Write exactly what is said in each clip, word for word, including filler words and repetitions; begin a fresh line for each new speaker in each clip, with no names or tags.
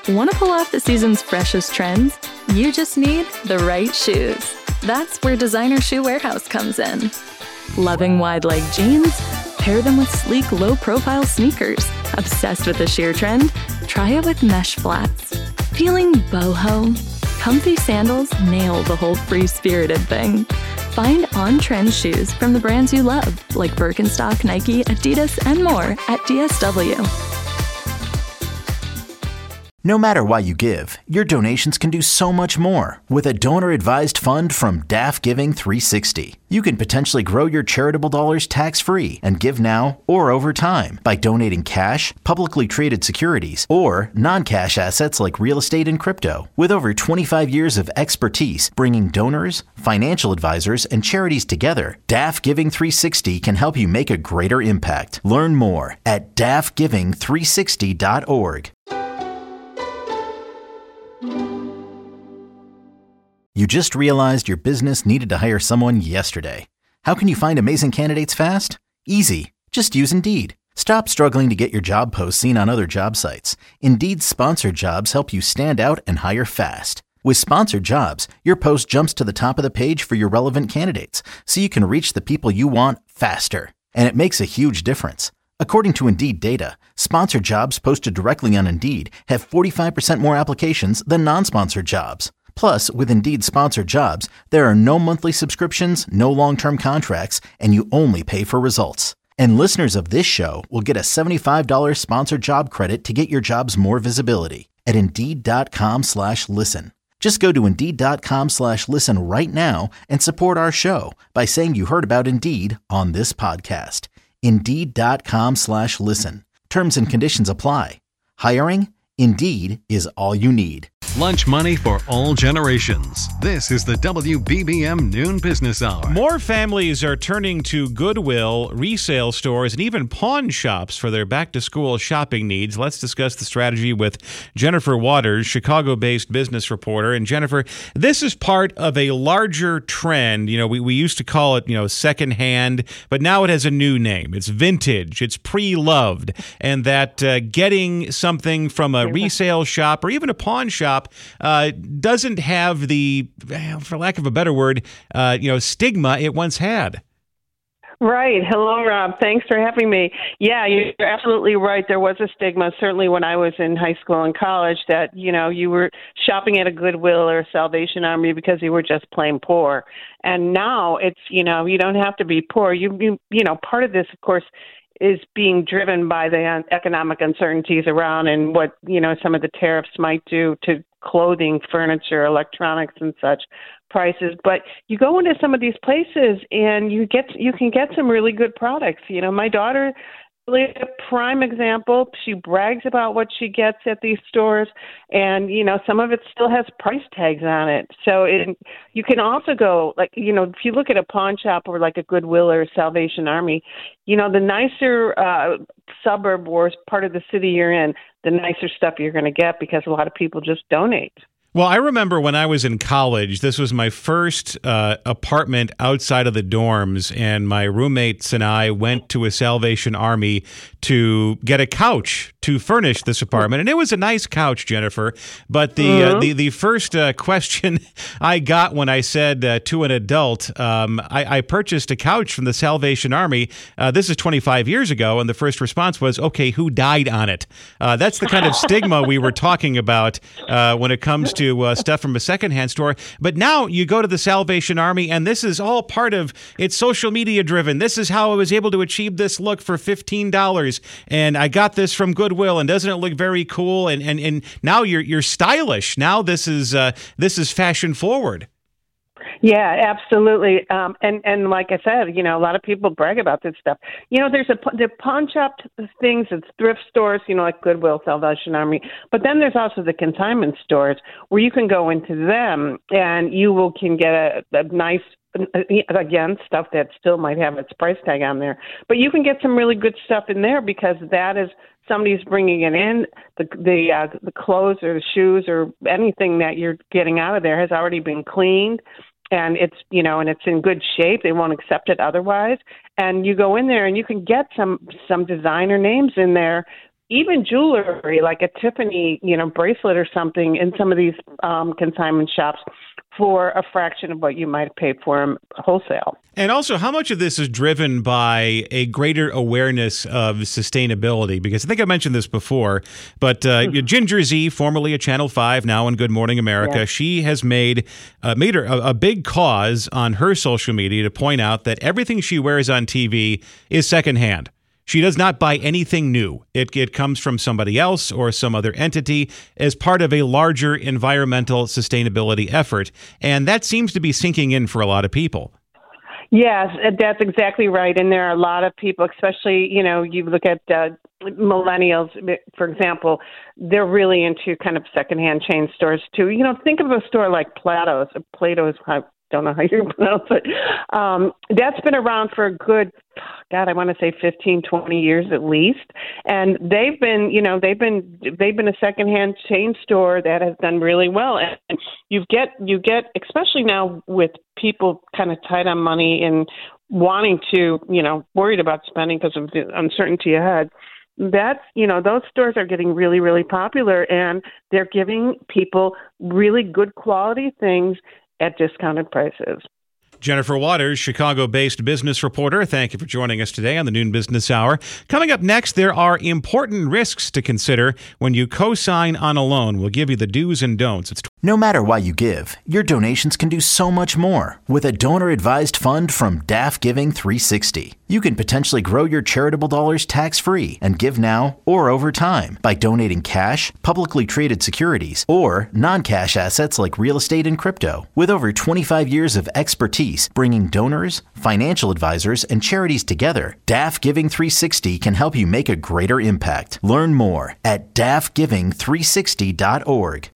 Want to pull off the season's freshest trends? You just need the right shoes. That's where Designer Shoe Warehouse comes in. Loving wide-leg jeans? Pair them with sleek, low-profile sneakers. Obsessed with the sheer trend? Try it with mesh flats. Feeling boho? Comfy sandals nail the whole free-spirited thing. Find on-trend shoes from the brands you love, like Birkenstock, Nike, Adidas, and more at D S W.
No matter what you give, your donations can do so much more. With a donor-advised fund from D A F Giving three sixty, you can potentially grow your charitable dollars tax-free and give now or over time by donating cash, publicly traded securities, or non-cash assets like real estate and crypto. With over twenty-five years of expertise bringing donors, financial advisors, and charities together, D A F Giving three sixty can help you make a greater impact. Learn more at D A F giving three sixty dot org. You just realized your business needed to hire someone yesterday. How can you find amazing candidates fast? Easy. Just use Indeed. Stop struggling to get your job posts seen on other job sites. Indeed's sponsored jobs help you stand out and hire fast. With sponsored jobs, your post jumps to the top of the page for your relevant candidates, so you can reach the people you want faster. And it makes a huge difference. According to Indeed data, sponsored jobs posted directly on Indeed have forty-five percent more applications than non-sponsored jobs. Plus, with Indeed sponsored jobs, there are no monthly subscriptions, no long-term contracts, and you only pay for results. And listeners of this show will get a seventy-five dollars sponsored job credit to get your jobs more visibility at Indeed.com slash listen. Just go to Indeed.com slash listen right now and support our show by saying you heard about Indeed on this podcast. Indeed.com slash listen. Terms and conditions apply. Hiring? Indeed is all you need.
Lunch money for all generations. This is the W B B M Noon Business Hour.
More families are turning to Goodwill, resale stores, and even pawn shops for their back-to-school shopping needs. Let's discuss the strategy with Jennifer Waters, Chicago-based business reporter. And Jennifer, this is part of a larger trend. You know, we, we used to call it, you know, secondhand, but now it has a new name. It's vintage. It's pre-loved. And that uh, getting something from a resale shop or even a pawn shop uh, doesn't have the, for lack of a better word, uh, you know, stigma it once had.
Right. Hello, Rob. Thanks for having me. Yeah, you're absolutely right. There was a stigma, certainly when I was in high school and college, that, you know, you were shopping at a Goodwill or a Salvation Army because you were just plain poor. And now it's, you know, you don't have to be poor. You, you, you know, part of this, of course, is being driven by the economic uncertainties around and what, you know, some of the tariffs might do to clothing, furniture, electronics, and such prices. But you go into some of these places and you get you can get some really good products. You know, my daughter, really a prime example. She brags about what she gets at these stores, and you know, some of it still has price tags on it. So it, you can also go, like, you know, if you look at a pawn shop or like a Goodwill or a Salvation Army, you know, the nicer uh, suburb or part of the city you're in, the nicer stuff you're going to get because a lot of people just donate.
Well, I remember when I was in college, this was my first uh, apartment outside of the dorms, and my roommates and I went to a Salvation Army to get a couch to furnish this apartment. And it was a nice couch, Jennifer. But the mm-hmm. uh, the, the first uh, question I got when I said uh, to an adult, um, I, I purchased a couch from the Salvation Army. Uh, this is twenty-five years ago, and the first response was, okay, who died on it? Uh, that's the kind of stigma we were talking about uh, when it comes to Uh, stuff from a secondhand store. But now you go to the Salvation Army, and this is all part of, it's social media driven. This is how I was able to achieve this look for fifteen dollars, and I got this from Goodwill, and doesn't it look very cool? And and, and now you're you're stylish. Now this is uh, this is fashion forward.
Yeah, absolutely. Um, and, and like I said, you know, a lot of people brag about this stuff. You know, there's a the pawn shop things, it's thrift stores, you know, like Goodwill, Salvation Army. But then there's also the consignment stores where you can go into them and you will can get a, a nice, again, stuff that still might have its price tag on there. But you can get some really good stuff in there because that is somebody's bringing it in. The the uh, the clothes or the shoes or anything that you're getting out of there has already been cleaned. And it's, you know, and it's in good shape. They won't accept it otherwise. And you go in there and you can get some some designer names in there even jewelry like a Tiffany, you know, bracelet or something in some of these um, consignment shops for a fraction of what you might have paid for them wholesale.
And also, how much of this is driven by a greater awareness of sustainability? Because I think I mentioned this before, but uh, mm-hmm. Ginger Zee, formerly at Channel five, now on Good Morning America, yeah. she has made uh, made her a, a big cause on her social media to point out that everything she wears on T V is secondhand. She does not buy anything new. It, it comes from somebody else or some other entity as part of a larger environmental sustainability effort. And that seems to be sinking in for a lot of people.
Yes, that's exactly right. And there are a lot of people, especially, you know, you look at uh, millennials, for example, they're really into kind of secondhand chain stores too. You know, think of a store like Plato's. Plato's, I don't know how you pronounce it. Um, that's been around for a good, God, I want to say fifteen, twenty years at least. And they've been, you know, they've been, they've been a secondhand chain store that has done really well. And you get, you get, especially now with people kind of tight on money and wanting to, you know, worried about spending because of the uncertainty ahead. That's, you know, those stores are getting really, really popular, and they're giving people really good quality things at discounted prices.
Jennifer Waters, Chicago-based business reporter, thank you for joining us today on the Noon Business Hour. Coming up next, there are important risks to consider when you co-sign on a loan. We'll give you the do's and don'ts. It's
No matter what you give, your donations can do so much more with a donor-advised fund from D A F Giving three sixty. You can potentially grow your charitable dollars tax-free and give now or over time by donating cash, publicly traded securities, or non-cash assets like real estate and crypto. With over twenty-five years of expertise bringing donors, financial advisors, and charities together, D A F Giving three sixty can help you make a greater impact. Learn more at D A F giving three sixty dot org.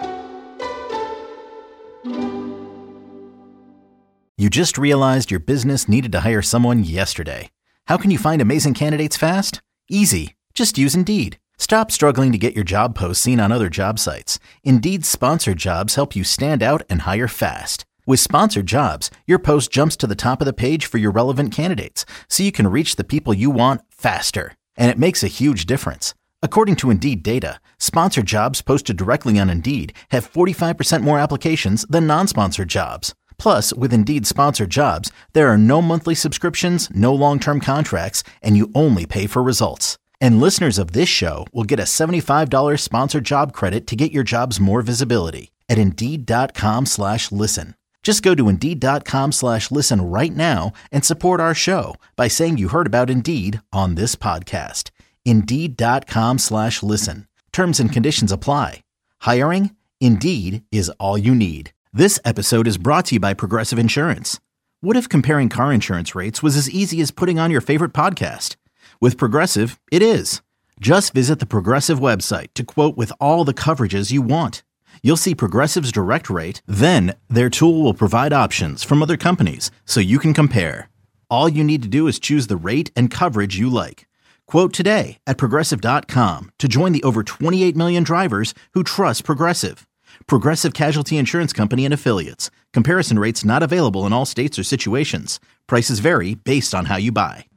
You just realized your business needed to hire someone yesterday. How can you find amazing candidates fast? Easy. Just use Indeed. Stop struggling to get your job posts seen on other job sites. Indeed's sponsored jobs help you stand out and hire fast. With sponsored jobs, your post jumps to the top of the page for your relevant candidates, so you can reach the people you want faster. And it makes a huge difference. According to Indeed data, sponsored jobs posted directly on Indeed have forty-five percent more applications than non-sponsored jobs. Plus, with Indeed sponsored jobs, there are no monthly subscriptions, no long-term contracts, and you only pay for results. And listeners of this show will get a seventy-five dollars sponsored job credit to get your jobs more visibility at Indeed.com slash listen. Just go to Indeed.com slash listen right now and support our show by saying you heard about Indeed on this podcast. Indeed.com slash listen. Terms and conditions apply. Hiring? Indeed is all you need. This episode is brought to you by Progressive Insurance. What if comparing car insurance rates was as easy as putting on your favorite podcast? With Progressive, it is. Just visit the Progressive website to quote with all the coverages you want. You'll see Progressive's direct rate, then their tool will provide options from other companies so you can compare. All you need to do is choose the rate and coverage you like. Quote today at Progressive dot com to join the over twenty-eight million drivers who trust Progressive. Progressive Casualty Insurance Company and Affiliates. Comparison rates not available in all states or situations. Prices vary based on how you buy.